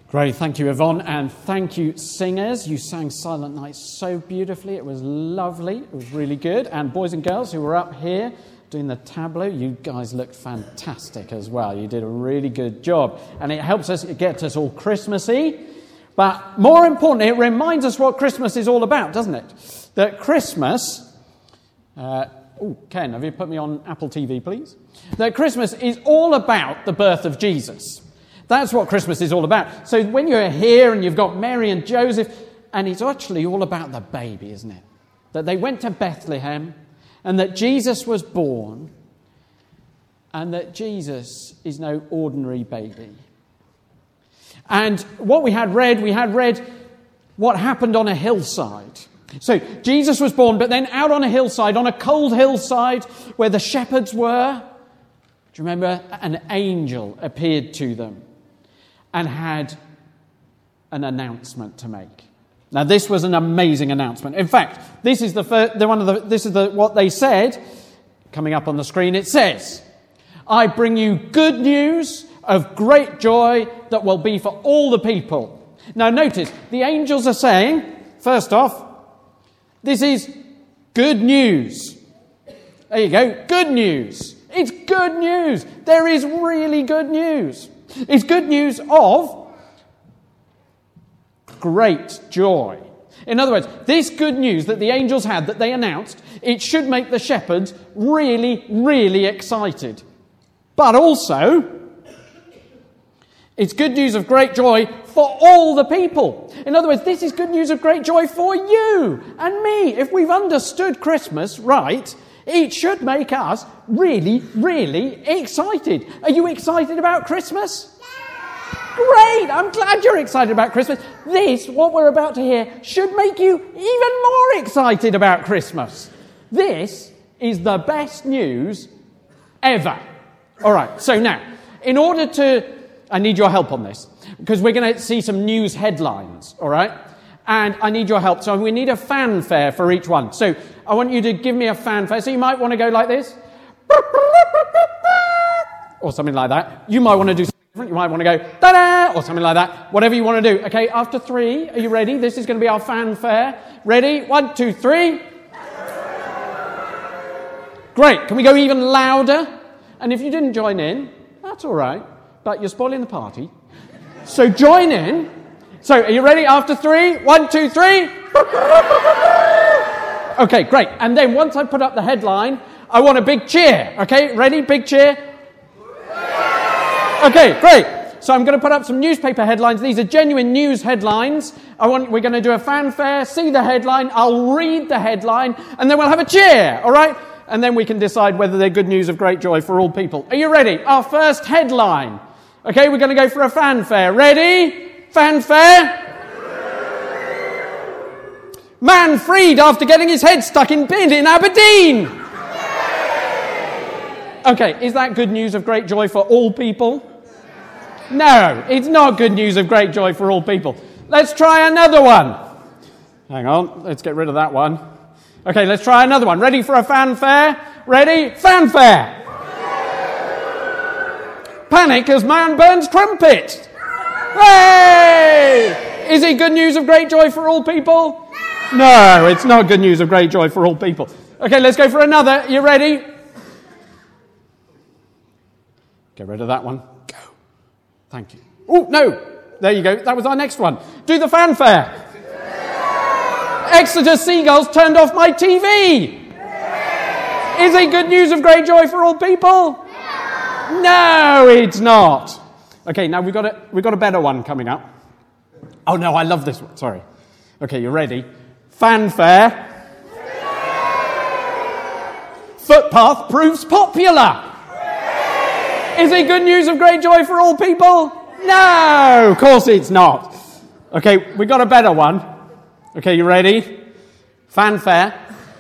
Great, thank you, Yvonne, and thank you, singers. You sang Silent Night so beautifully. It was lovely. It was really good. And boys and girls who were up here doing the tableau, you guys looked fantastic as well. You did a really good job. And it helps us, it gets us all Christmassy. But more importantly, it reminds us what Christmas is all about, doesn't it? That Christmas... Ken, have you put me on Apple TV, please? That Christmas is all about the birth of Jesus. That's what Christmas is all about. So when you're here and you've got Mary and Joseph, and it's actually all about the baby, isn't it? That they went to Bethlehem, and that Jesus was born, and that Jesus is no ordinary baby. And what we had read what happened on a hillside. So Jesus was born, but then out on a hillside, on a cold hillside where the shepherds were, do you remember? An angel appeared to them and had an announcement to make. Now, this was an amazing announcement. In fact, this is what they said. Coming up on the screen, it says, "I bring you good news of great joy that will be for all the people." Now, notice the angels are saying, first off, this is good news. There you go, good news. It's good news. There is really good news. It's good news of great joy. In other words, this good news that the angels had, that they announced, it should make the shepherds really, really excited. But also, it's good news of great joy for all the people. In other words, this is good news of great joy for you and me. If we've understood Christmas right, it should make us really, really excited. Are you excited about Christmas? Great! I'm glad you're excited about Christmas. This, what we're about to hear, should make you even more excited about Christmas. This is the best news ever. All right, so now, in order to... I need your help on this, because we're going to see some news headlines, all right? And I need your help. So we need a fanfare for each one. So I want you to give me a fanfare. So you might want to go like this. Or something like that. You might want to do something different. You might want to go da-da, or something like that. Whatever you want to do. Okay, after 3, are you ready? This is going to be our fanfare. Ready? 1, 2, 3. Great. Can we go even louder? And if you didn't join in, that's all right. But you're spoiling the party. So join in. So are you ready? After 3, 1, 2, 3. Okay, great. And then once I put up the headline, I want a big cheer. Okay, ready? Big cheer. Okay, great. So I'm going to put up some newspaper headlines. These are genuine news headlines. We're going to do a fanfare, see the headline, I'll read the headline, and then we'll have a cheer, all right? And then we can decide whether they're good news of great joy for all people. Are you ready? Our first headline. Okay, we're going to go for a fanfare. Ready? Fanfare. Man freed after getting his head stuck in bin in Aberdeen. Okay, is that good news of great joy for all people? No, it's not good news of great joy for all people. Let's try another one. Hang on, let's get rid of that one. Okay, let's try another one. Ready for a fanfare? Ready? Fanfare! Panic as man burns trumpet! Hey! Is it good news of great joy for all people? No, it's not good news of great joy for all people. Okay, let's go for another. You ready? Get rid of that one. Go. Thank you. Oh, no! There you go. That was our next one. Do the fanfare. Exeter Seagulls turned off my TV. Is it good news of great joy for all people? No, it's not. Okay, now we've got a better one coming up. Oh no, I love this one. Sorry. Okay, you ready? Fanfare. Footpath proves popular. Is it good news of great joy for all people? No, of course it's not. Okay, we got a better one. Okay, you ready? Fanfare.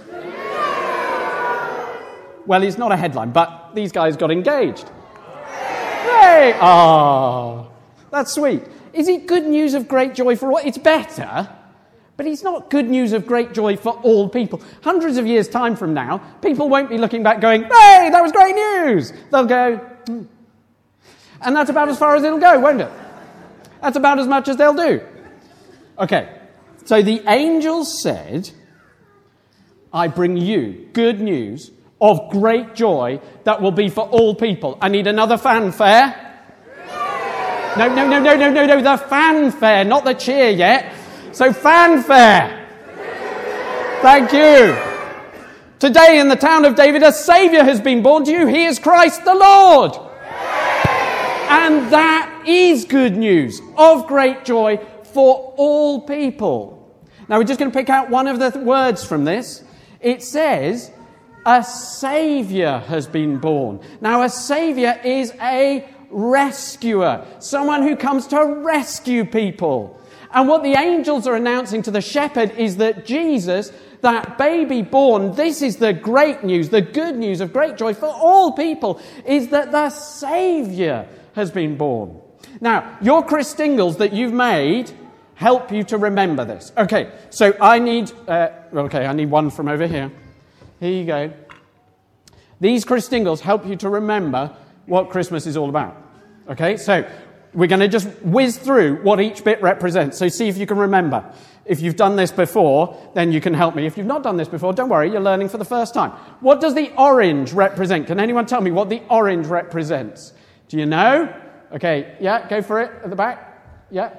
Well, it's not a headline, but these guys got engaged. Hey! Oh, that's sweet. Is it good news of great joy for all? It's better, but it's not good news of great joy for all people. Hundreds of years' time from now, people won't be looking back going, hey, that was great news. They'll go, And that's about as far as it'll go, won't it? That's about as much as they'll do. Okay, so the angels said, I bring you good news of great joy that will be for all people. I need another fanfare. No, the fanfare, not the cheer yet. So fanfare. Thank you. Today in the town of David, a Saviour has been born to you. He is Christ the Lord. And that is good news of great joy for all people. Now we're just going to pick out one of the words from this. It says, a Saviour has been born. Now a Saviour is a rescuer, someone who comes to rescue people. And what the angels are announcing to the shepherd is that Jesus, that baby born, this is the great news, the good news of great joy for all people, is that the Saviour has been born. Now, your Christingles that you've made help you to remember this. Okay, so I need one from over here. Here you go. These Christingles help you to remember what Christmas is all about. Okay, so we're going to just whiz through what each bit represents. So see if you can remember. If you've done this before, then you can help me. If you've not done this before, don't worry, you're learning for the first time. What does the orange represent? Can anyone tell me what the orange represents? Do you know? Okay, yeah, go for it at the back. Yeah.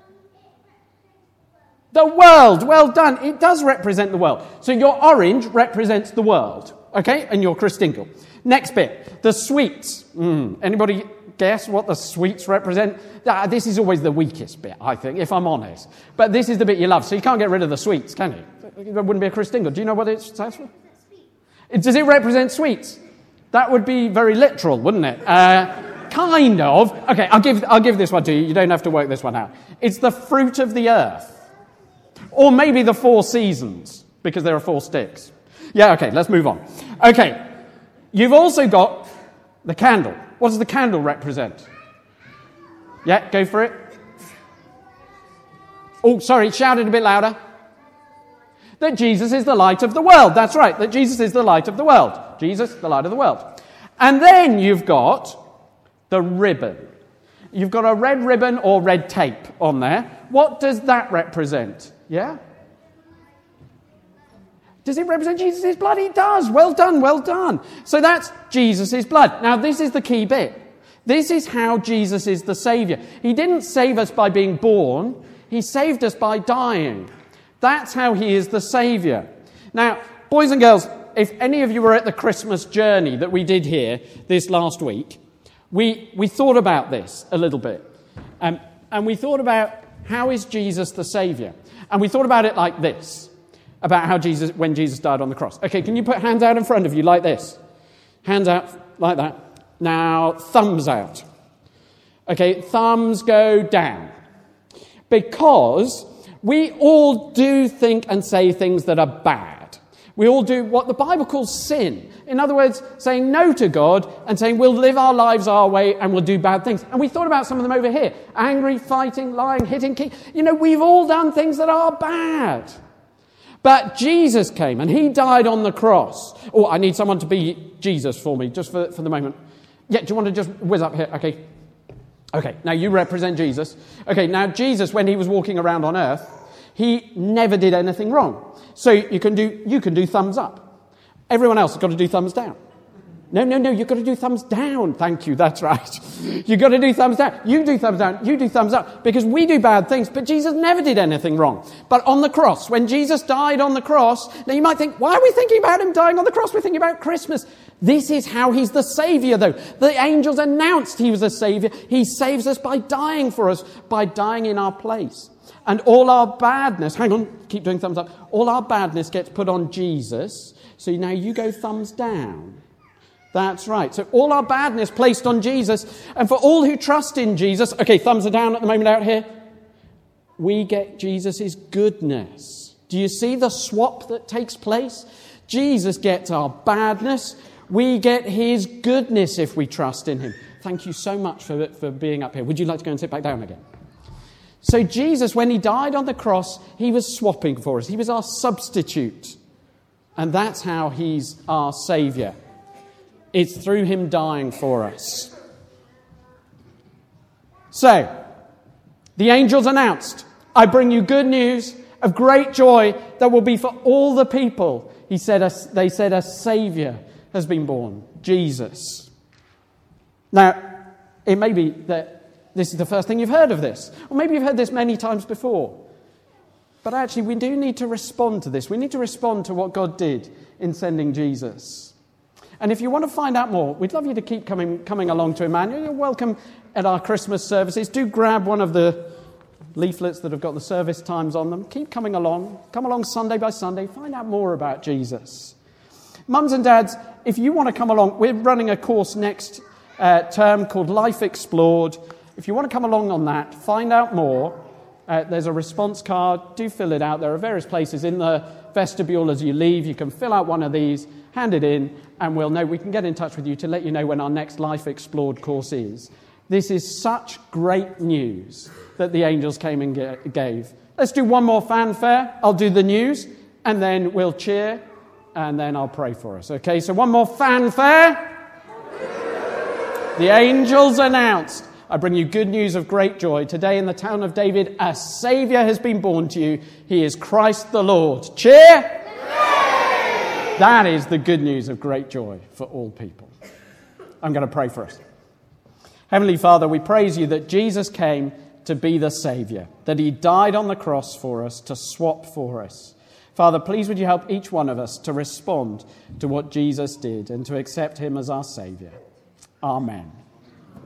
The world. Well done. It does represent the world. So your orange represents the world. Okay, and your Christingle. Next bit, the sweets. Anybody guess what the sweets represent? This is always the weakest bit, I think, if I'm honest. But this is the bit you love, so you can't get rid of the sweets, can you? There wouldn't be a Christingle. Do you know what it stands for? Does it represent sweets? That would be very literal, wouldn't it? Kind of. Okay, I'll give this one to you. You don't have to work this one out. It's the fruit of the earth. Or maybe the 4 seasons, because there are 4 sticks. Yeah, okay, let's move on. Okay, you've also got the candle. What does the candle represent? Yeah, go for it. Oh, sorry, shout it a bit louder. That Jesus is the light of the world. That's right, that Jesus is the light of the world. Jesus, the light of the world. And then you've got the ribbon. You've got a red ribbon or red tape on there. What does that represent? Yeah? Does it represent Jesus' blood? It does. Well done, well done. So that's Jesus' blood. Now, this is the key bit. This is how Jesus is the Saviour. He didn't save us by being born. He saved us by dying. That's how he is the Saviour. Now, boys and girls, if any of you were at the Christmas journey that we did here this last week, we thought about this a little bit. And we thought about how is Jesus the Saviour? And we thought about it like this. About how when Jesus died on the cross. Okay, can you put hands out in front of you like this? Hands out like that. Now, thumbs out. Okay, thumbs go down. Because we all do think and say things that are bad. We all do what the Bible calls sin. In other words, saying no to God and saying we'll live our lives our way and we'll do bad things. And we thought about some of them over here. Angry, fighting, lying, hitting, we've all done things that are bad. But Jesus came and he died on the cross. Oh, I need someone to be Jesus for me, just for the moment. Yeah, do you want to just whiz up here? Okay, now you represent Jesus. Okay, now Jesus, when he was walking around on earth, he never did anything wrong. So you can do thumbs up. Everyone else has got to do thumbs down. No, you've got to do thumbs down. Thank you, that's right. You've got to do thumbs down. You do thumbs down, you do thumbs up. Because we do bad things, but Jesus never did anything wrong. But on the cross, when Jesus died on the cross, now you might think, why are we thinking about him dying on the cross? We're thinking about Christmas. This is how he's the Saviour, though. The angels announced he was a Saviour. He saves us by dying for us, by dying in our place. And all our badness, hang on, keep doing thumbs up. All our badness gets put on Jesus. So now you go thumbs down. That's right. So all our badness placed on Jesus. And for all who trust in Jesus, okay, thumbs are down at the moment out here. We get Jesus' goodness. Do you see the swap that takes place? Jesus gets our badness. We get his goodness if we trust in him. Thank you so much for being up here. Would you like to go and sit back down again? So Jesus, when he died on the cross, he was swapping for us. He was our substitute. And that's how he's our Saviour. It's through him dying for us. So, The angels announced, I bring you good news of great joy that will be for all the people. They said a Saviour has been born, Jesus. Now, it may be that this is the first thing you've heard of this, or maybe you've heard this many times before. But actually, we do need to respond to this. We need to respond to what God did in sending Jesus. And if you want to find out more, we'd love you to keep coming along to Emmanuel. You're welcome at our Christmas services. Do grab one of the leaflets that have got the service times on them. Keep coming along. Come along Sunday by Sunday. Find out more about Jesus. Mums and dads, if you want to come along, we're running a course next term called Life Explored. If you want to come along on that, find out more. There's a response card. Do fill it out. There are various places in the vestibule as you leave. You can fill out one of these, hand it in, and we'll know. We can get in touch with you to let you know when our next Life Explored course is. This is such great news that the angels came and gave. Let's do one more fanfare. I'll do the news, and then we'll cheer, and then I'll pray for us. Okay, so one more fanfare. The angels announced, I bring you good news of great joy. Today in the town of David, a Saviour has been born to you. He is Christ the Lord. Cheer! That is the good news of great joy for all people. I'm going to pray for us. Heavenly Father, we praise you that Jesus came to be the Saviour, that he died on the cross for us, to swap for us. Father, please would you help each one of us to respond to what Jesus did and to accept him as our Saviour. Amen.